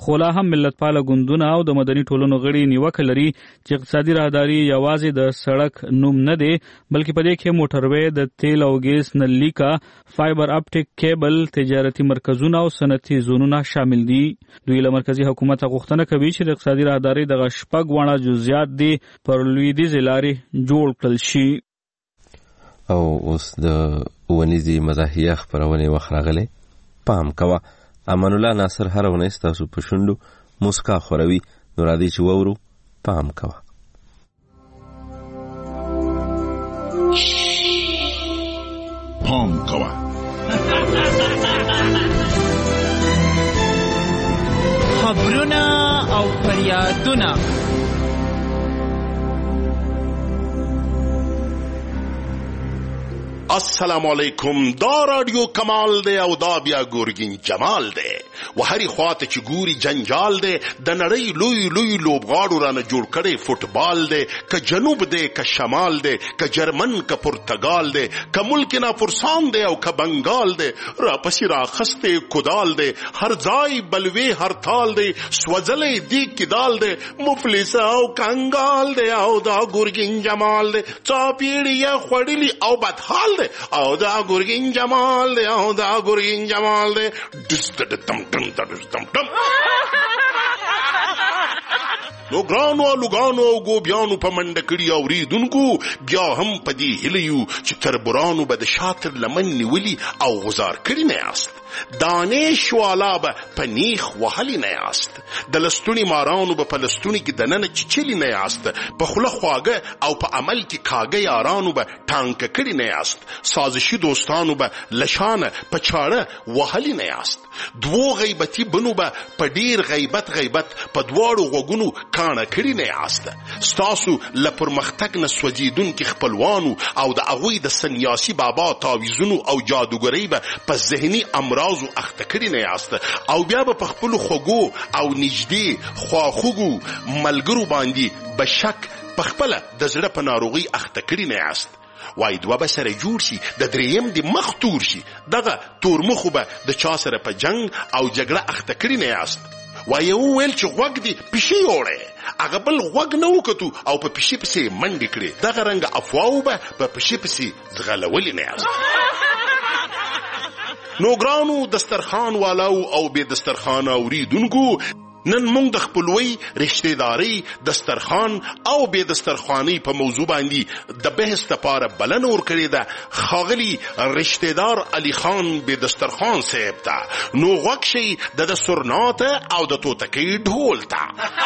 خو لا هم ملتپاله ګوندونه او د مدني ټولنو غړي نیوکه لري چې اقتصادي راهداري یوازې د سړک نوم نه دی بلکې په دې کې موټروي د تیل او ګیس نلیکا فایبر اپټیک کیبل تجارتي مرکزونه او صنعتي زونونه شامل دي. دوی له مرکزی حکومت غوښتنه کوي چې د اقتصادي راهداري د شپږ وړه جزئیات دي پر لویدیځې لارې جوړ کړل شي. او اوس د ونیزي مزاحیه خپرونې وخت راغلی. پام کوه امان الله ناصر هر ونې ستاسو په شونډو مسکا خوروي. نو راځئ چې وورو. پام کوه. پام کوه. خبرونه او فریادونه السلام علیکم. دا رادیو کمال دی او دا بیا ګورګین جمال دی. و هرې خواته چې ګوري جنجال دی. د نړۍ لوی لوی لوبغاړو رانه جوړ کړی فوټبال دی. که جنوب دی که شمال دی که جرمن که پرتګال دی که ملک نافرسان دی او که بنګال دی. را پسې راخستی کدال دی. هر ځای بلوي هر تال دی. سوځلی دی کدال دی. مفلس او کنګال دی او دا ګورګین جمال دی. څاپیړي یې خوړلي او بدحال دی او دا ګورګین جمال دی او دا ګورګین جمال دی. نو ګرانو او لوګانو او ګوبیانو په منډه کړي اوریدونکو بیا هم په دې هیله یو چې تربورانو به د شاطر لمن نیولي او غزار کړي نه یاست. دانې شوالا به په نیخ وهلي نه یاست. د لستوني مارانو به په لستوني کې دننه چیچلي نه یاست. په خوله خواږه او په عمل کې کاږه یارانو به ټانکه کړي نه یاست. سازشي دوستانو به لشانه په چاړه وهلي نه یاست. دوو غیبتي بنو به په ډیر غیبت په دواړو غوږونو کاڼه کړي نه یاست. ستاسو له پرمختګ نه سوځېدونکي خپلوانو او د هغوی د سنیاسي بابا تعویزونو او جادوګرۍ به په ذهني امراضو اخته کړي نه یاست. او بیا به په خپلو خوږو او نږدې خواخوږو ملګرو باندې به شک په خپله د زړه په ناروغۍ اخته کړي نه یاست. وای دوه به سره جوړ شي د دریم د مخ تور شي. دغه تور مخو به د چا سره په جنگ او جګړه اخته کړي نه یاست. وای ویل چې غوږ دی پیشي وړی هغه بل غوږ نه وکتو او په پیشي پسې منډې کړې. دغه رنګه افواو به په پیشي پسې ځغلولي نه یاست. نو ګرانو دسترخوان والاو او بې دسترخوان اوریدونکو نن موږ د خپلوۍ رشتهدارۍ دسترخوان او بې دسترخوانۍ په موضوع باندې د بحث لپاره بلنه ورکړې ده ښاغلي رشتهدار علي خان بې دسترخوان صاحب ته. نو غوږ شئ د سرنا ته او د توتکۍ ډهول ته.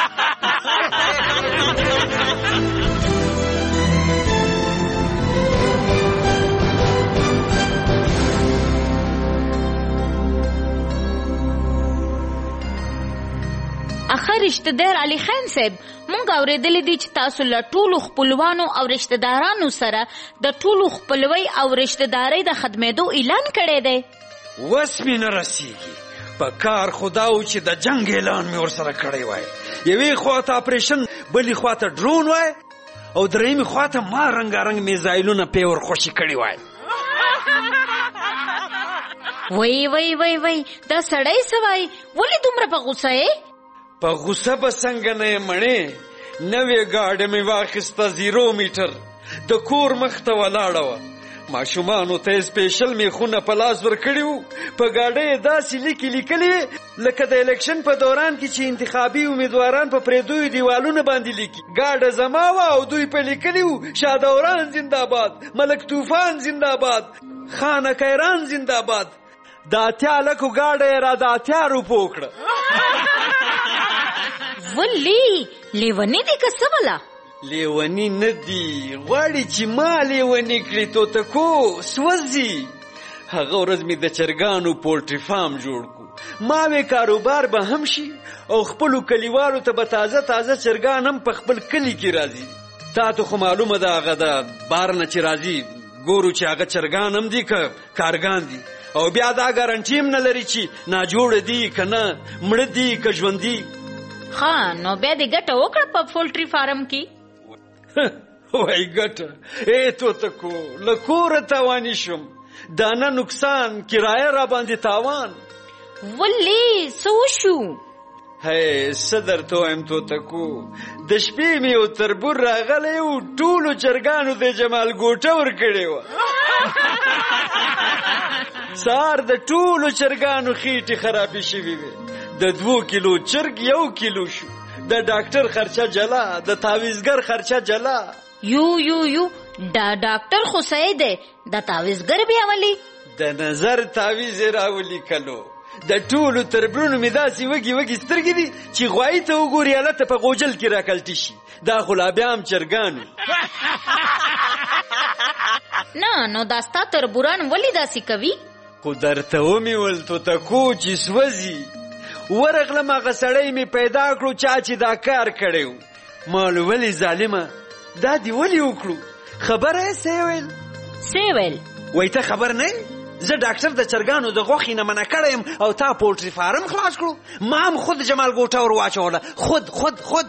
اخر رشتہ دار علي خان صاحب مونږ اورېدلې دي چې تاسو له ټولو خپلوانو او رشتہ دارانو سره د ټولو خپلوۍ او رشتہ دارۍ د خدمېدو اعلان کړی دی. وس مې نه رسېږي. په کار خدا و چې د جنگ اعلان مې ورسره کړی وای. یوې خواته اپریشن بلې خواته ډرون وای او درېیمې خواته ما رنګارنګ میزایلونه پې ورخوشي کړي وای. وای دا سړی څه وای؟ ولې دومره په غوسه یې؟ په غوسه به څنګه نه یې مړې. نوې ګاډه مې واخیسته 0 میټر د کور مخ ته ولاړه وه. ماشومانو ته یې سپیشل میخونه په لاس ورکړي وو. په ګاډه یې داسې لیکلي لکه د الیکشن په دوران کې چې انتخابي امیدواران په پریدویو دیوالونه باندې لیکي. ګاډه زما وه او دوی په لیکلي وو شادوران زنده‌باد، ملک طوفان زنده‌باد، خان کیران زنده‌باد. د 80 لکو ګاډه یې را د 80 روپو کړه. ولی لیونی دی که څه ولا؟ لیونی نه دی، غواړي چې ما لیونی کړي توتکو سوځي. هغه ورځ مې د چرګانو پولټري فارم جوړ کو. ما وی کاروبار به هم شي او خپلو کلیوالو ته به تازه چرګان هم په خپل کلی کې راځي. تا ته خو معلومه ده هغه د بار نه چې راځي ګورو چې هغه چرګان هم دي که کارګان دي او بیا دا ګارنټي هم نه لري چې ناجوړه دي که نه مړه دي که ژوندي. ها نو بیا دې ګټه وکړه په پولټري فارم کې. وای ګټه ای توتکو له کوره تاواني شم. دانه نقصان کرایه را باندې تاوان. ولی څه وشو؟ هی څه درته وایم توتکو، د شپې مې یو تربور راغلی و، ټولو چرګانو د جمال ګوټه ورکړې وه. سهار د ټولو چرګانو خېټې خرابې شوې وې. د 2 کیلو چرګ 1 کیلو شو. د ډاکټر خرچه جلا، د تعویزګر خرچه جلا. یو دا ډاکټر خو صحیح دی، د تعویزګر بیا ولی؟ د نظر تعویز یې راولیکلو. د ټولو تربرونو مې داسې وږي وږي سترګې دي چې غوایي ته وګوري هلته په غوجل کې راکلټي شي. دا خو لا بیا هم چرګانو. نه نو دا ستا تربوران ولې داسې کوي؟ خو درته ومې ول توتکو چې سوځي. ورغلم هغه سړی مې پیدا کړو چا چې دا کار کړی و. ما ویل ولې ظالمه دا دې ولې وکړو؟ خبره یې څه ویل؟ څه ویل؟ وایي ته خبر نه یې؟ زه ډاکټر د چرګانو د غوښې نه منع کړی یم او تا پولټري فارم خلاص کړو. ما هم خود جمال ګوټه ور واچوله. خود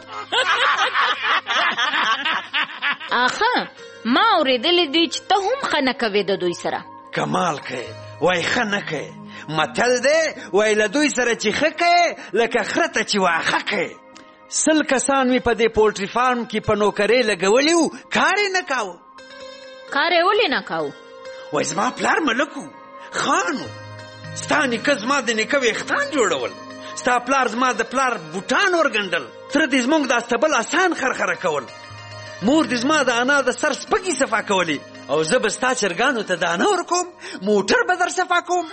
آخه ما اورېدلی دي چې ته هم ښه نه کوې د دوی سره. کمال کوې وایي ښه نه کوې. متل دی وایي له دوی سره چې ښه کوې لکه خره ته چې واښه کوې. 100 کسان مې په دې پولټري فارم کې په نوکرۍ لګولي وو، کار یې نه کاوه. کار یې ولې نه کاوه؟ وایي زما پلار ملک و، خانو. ستا نیکه زما د نیکه ویښتان جوړول، ستا پلار زما د پلار بوټان ورګنډل، تره دې زموږ د استبل اسان خرخره کول، مور دې زما د انا د سر سپږې صفا کولې، او زه به ستا چرګانو ته دانه ورکوم، موټر به در صفا کوم.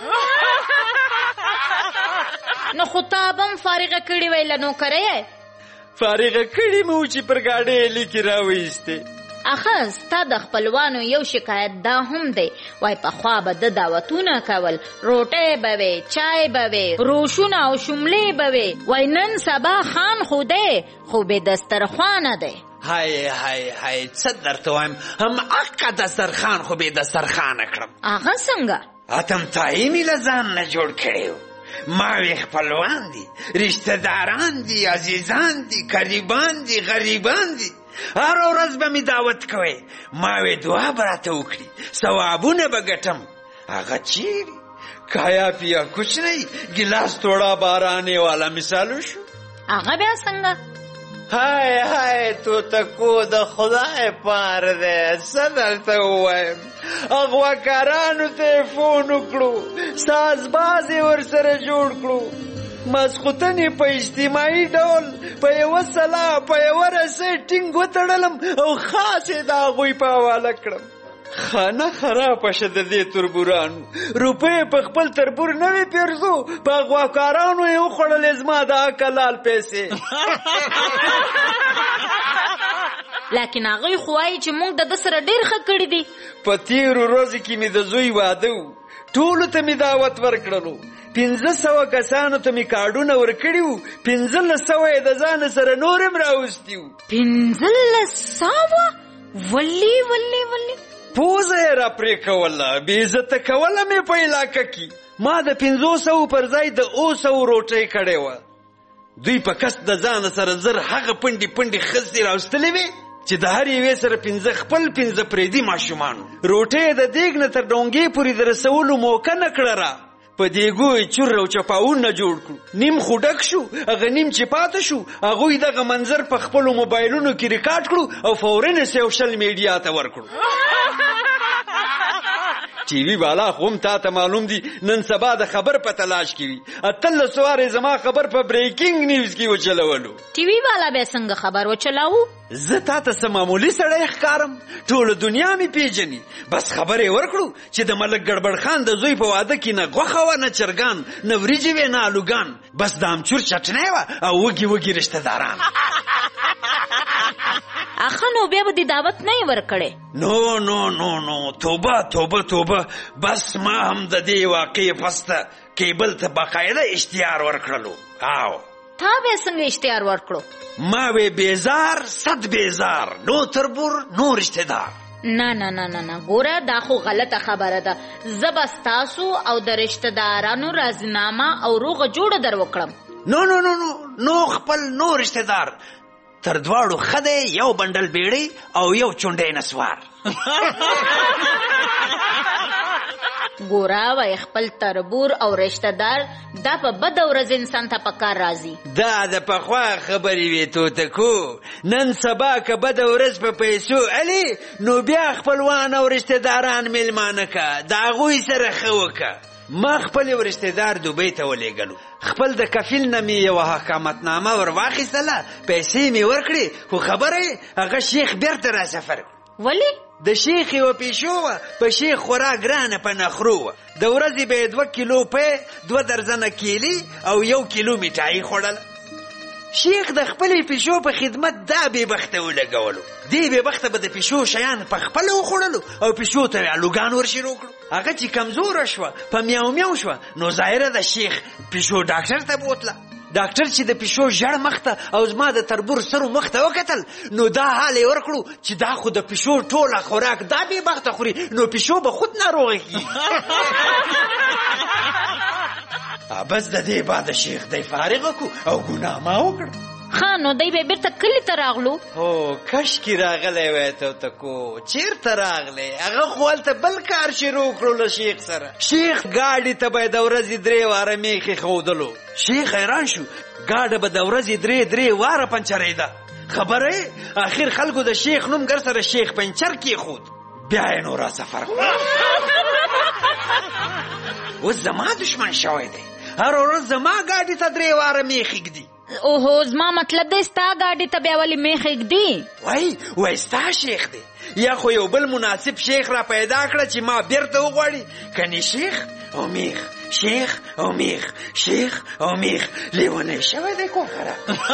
نو خو تا به هم فارغه کړې وی له نوکرۍ؟ فارغه کړې مې و چې پر ګاډۍ یې لیکې راویستې. اخه ستا د خپلوانو یو شکایت دا هم دی، وای پخوا به د دعوتونه کول، روټۍ به وې، چای به وې، روشونه او شملې به وې. وای نن سبا خان خو دی خو بې دسترخوانه دی. های څه درته وایم، هماغه دسترخوان خو بې دسترخوانه کړم. هغه څنګه؟ اتم تایي مې له ځان نه جوړ کړی و. ما وی خپلوان دي، رشته داران دي، عزیزان دي، قریبان دي، غریبان دي. هر ورځ به مې دعوت کوئ. ما وی دعا به راته وکړي، ثوابونه به ګټم. هغه چیرې کایا پیا کچھ نہیں، ګلاس توڑا بارانې والا مثالو شو. هغه بیا څنګه؟ های توتکو د خدای پار دی، څه درته ووایم. اغواکارانو ته فون وکړو، سازباز یې ورسره جوړ کړو. ماسخوتنې په اجتماعي ډول په یوه سلا په یوه رسۍ ټینګ وتړلم او خاص یې د هغوی په حواله کړم. خانه خرابه شه د دې تربورانو. روپۍ په خپل تربور نه وې پیرزو، په اغواکارانو یې وخوړلې زما د حقلال پیسې. لیکن هغوی خو وایي چې موږ د ده سره ډېر ښه کړي دي. په تېرو ورځو کې مې د زوی واده و، ټولو ته مې دعوت ورکړلو. 1500 کسانو ته مې کارډونه ورکړي وو، 1500 یې د ځانه سره نور هم راوستي وو. 1500؟ ولې پوزه یې را پرې کوله، بې عزته کوله مې په علاقه کې. ما د 500 پر ځای د 200 روټۍ کړې وه. دوی په کس د ځانه سره زر هغه پنډې ښځې راوستلې وې چې د هر یوې سره 5 خپل 5 پردي ماشومانو. روټۍ د دیګ نه تر ډونګې پورې د رسولو موقع نه کړه را. په دیګو یې چور او چپاوونه جوړ کړو، نیم خو ډک شو، هغه نیم چې پاته شو هغوی دغه منظر په خپلو موبایلونو کې ریکارډ کړو او فورا یې سوشل میډیا ته ورکړو. ټي وي والا خو هم تا ته معلوم دي نن سبا د خبر په تلاش کې وي. 18 وارې زما خبر په بریکینګ نیوز کې وچلولو. ټي وي والا به څنګه خبر وچلاوو؟ زه تا ته څه معمولي سړی ښکارم؟ ټوله دنیا مې پیژني. بس خبرې ورکړو چې د ملک ګړبړ خان د زوی په واده کې نه غوښه وه نه چرګان نه وریجې وې نه الوګان، بس د امچور چټنی وه او وږي رشته داران. اخه نو بیا به دې دعوت نه یې ورکړی؟ نو توبه. بس ما هم د دې واقعې پسته کیبل ته باقاعده اشتهار ورکړلو. تا بیا څنګه اشتهار ورکړو؟ ما وی بیزار صد بیزار، نو تربور نو رشته دار. نه ګوره دا خو غلطه خبره ده. زه به ستاسو او د رشته دارانو راضینامه او روغه جوړه در وکړم. نو خپل نو رشته دار تر دواړو ښه دی، یو بنډل بیړۍ او یو چونډۍ نسوار. ګوره وای خپل تربور او رشتہ دار دا په بد ورځ انسان ته پکار راځي. دا د پخوا خبرې وې توتکو. نن سبا که بد ورځ په پیسو علي نو بیا خپلوان او رشتہ داران میلمانه که د هغوی سره ښه وکه. ما خپل یو رشتہ دار دوبۍ ته ولېږلو. خپل د کفیل نه مې یوه حکامتنامه ور واخیستله، پیسې مې ورکړې، خو خبره هغه شیخ بیرته را سفر کړ. ولې؟ د شیخ یوه پیشو وه، په شیخ خورا ګرانه په نخرو وه. د ورځې به یې 2 کیلو پی، 2 درزنه کیلي او 1 کیلو میټایي خوړله. شیخ د خپلې پیشو په خدمت دا بېبخته ولګولو. دې بېبخته به د پیشو شیان په خپله وخوړلو او پیشو ته یې الوګان ور شروع کړو. هغه چې کمزوره شوه، په میاو میاو شوه، نو ظاهره د شیخ پیشو ډاکټر ته بوتله. ډاکټر چې د پیشو ژړ مخ ته او زما د تربور سرو مخ ته وکتل، نو دا حال یې ورکړو چې دا خو د پیشو ټوله خوراک دا بېبخته خوري، نو پیشو به خود ناروغه کېږي. بس د دې بعد شیخ دی فارغه کو او ګناه ما وکړ. ها نو دی به بیرته کلي ته راغلو. هو کشکې راغلی وای توتکو. چېرته راغلی؟ هغه خو هلته بل کار شروع کړو له شیخ سره. شیخ ګاډي ته به یې د ورځې 3 واره میخې ښودلو. شیخ حیران شو، ګاډه به د ورځې 3 واره پنچرېده. خبره اخر خلکو د شیخ نوم ګر سره شیخ پنچر کېښود. بیا یې نو را سفر کړو. اوس زما دشمن شوی دی، هر ورځ زما ګاډي ته 3 واره میخ ږدي. اوهو زما مطلب دی ستا ګاډي ته بیا ولې میخ ږدي؟ وای ستا شیخ دی، یا خو یو بل مناسب شیخ را پیدا کړه چې ما بیرته وغواړي. کني شیخ او میخ، شیخ او میخ، شیخ او میخ، لیونی شوی دی کوکره.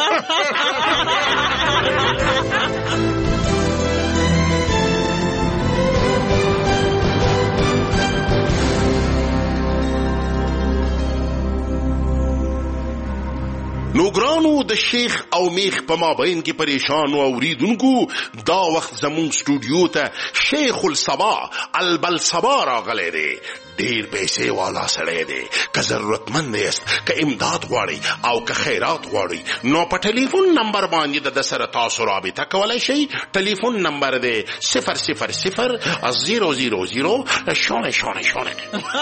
نو ګرانو د شیخ او میخ په مابین کې پریشانو اوریدونکو، دا وخت زمون سټوډیو ته شیخ الصبا البلصبا راغلی دی. ډیر پیسې والا سړی دی. که ضرورتمند یاست، که امداد غواړئ او که خیرات غواړئ، نو په ټلیفون نمبر باندې د سره تاسو رابطه کولی شئ. ټلیفون نمبر دی 000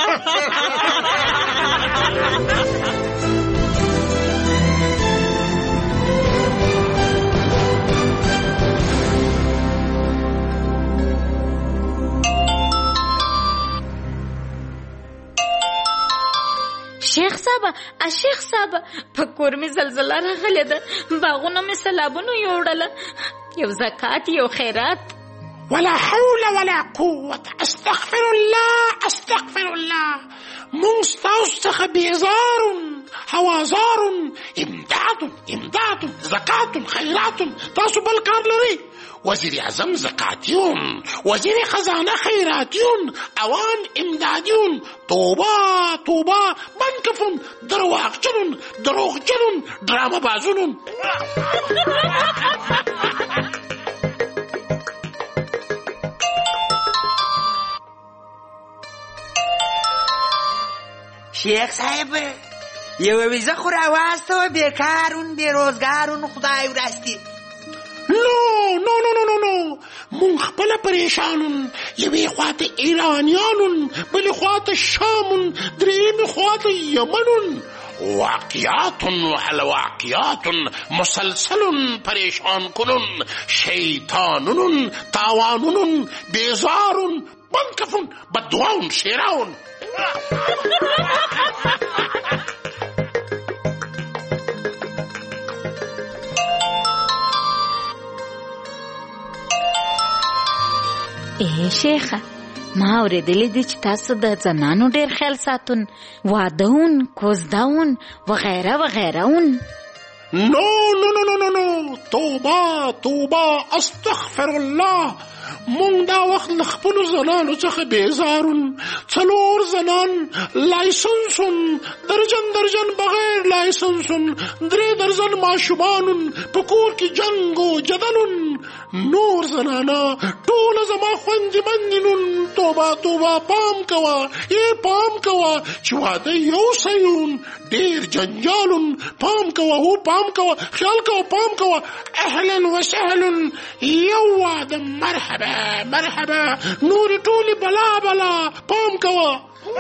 شیخ صاحب په کور می زلزله راغلی ده، باغونه می سیلابونو یوړله، یو زکات یو خیرات. ولا حول ولا قوة، استغفر الله. مونږ ستاسو څخه بیزار، هوازار، امداد، زکات، خیرات. تاسو بل کار لرئ؟ وزیر اعظم زکاتیون، وزیر خزانه خیراتیون، اوان امدادیون. توبه بنکفون، دروغجنون، ډرامه بازونون. شیخ صاحب یوه ویزه خو راواستوه، بیکارون بیروزګارون خدای ورستی. نو مون خپل پریشانون. یوې خواته ایرانیانون، بلې خواته شامون، درېیمې خواته یمنون. واقعات وعلى واقعات مسلسل پریشان کنون، شیطانون، تاوانون، بیزارون، بنکفون، بدواون، شیراون. شیخه ما اوریدلی دی چې تاسو د زنانو ډیر خیال ساتون، وادهون، کوزدهون وغیره. نو توبه استغفر الله. مونږ دا وخت له خپلو زنانو څخه بیزارون. 4 زنان لایسنسون، درجن بغیر لایسنسون، 3 درجن ماشومانون، په کور کې جنګ و جدلون. نور زنانا ټوله زما خوندې مندینون. توبه پام کوه چې واده یو سیون، ډیر جنجالون. پام کوه خیال کوه، پام کوه. اهلا وسهلا، یو واده مرحبا. نور ټولی بلا پام کوه.